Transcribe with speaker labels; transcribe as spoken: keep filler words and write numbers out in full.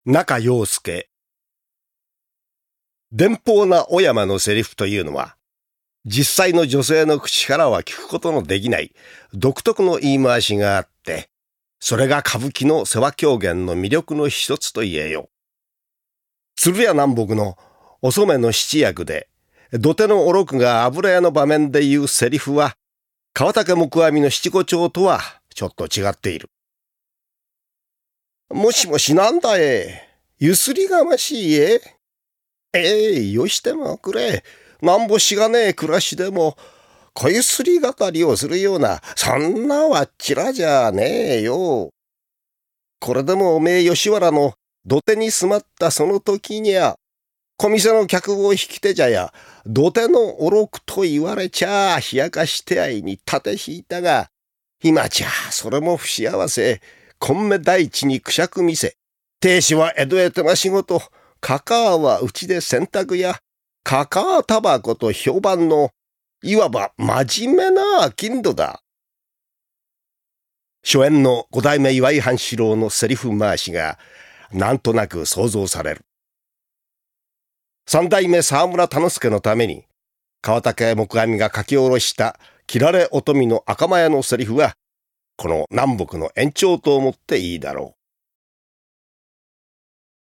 Speaker 1: 中陽介。電報なお山のセリフというのは、実際の女性の口からは聞くことのできない独特の言い回しがあって、それが歌舞伎の世話狂言の魅力の一つと言えよう。鶴屋南北のお染の七役で、土手のおろくが油屋の場面で言うセリフは、川竹木阿弥の七五調とはちょっと違っている。もしもしなんだえ。ゆすりがましいえ。ええ、よしてもくれ。なんぼしがねえ暮らしでも、小ゆすり語りをするような、そんなわっちらじゃねえよ。これでもおめえ吉原の土手に住まったその時にゃ、小店の客を引き手じゃや、土手のおろくと言われちゃあ、冷やかしてあいに縦引いたが、今じゃそれも不幸せ。今目大地にくしゃく店。亭主は江戸へ手間仕事。かかあはうちで洗濯や。かかあタバコと評判の、いわば真面目な商人だ。初演の五代目岩井半四郎のセリフ回しが、なんとなく想像される。三代目沢村田之助のために、川竹木阿弥が書き下ろした切られおとみの赤間屋のセリフは、この南北の延長と思っていいだろう。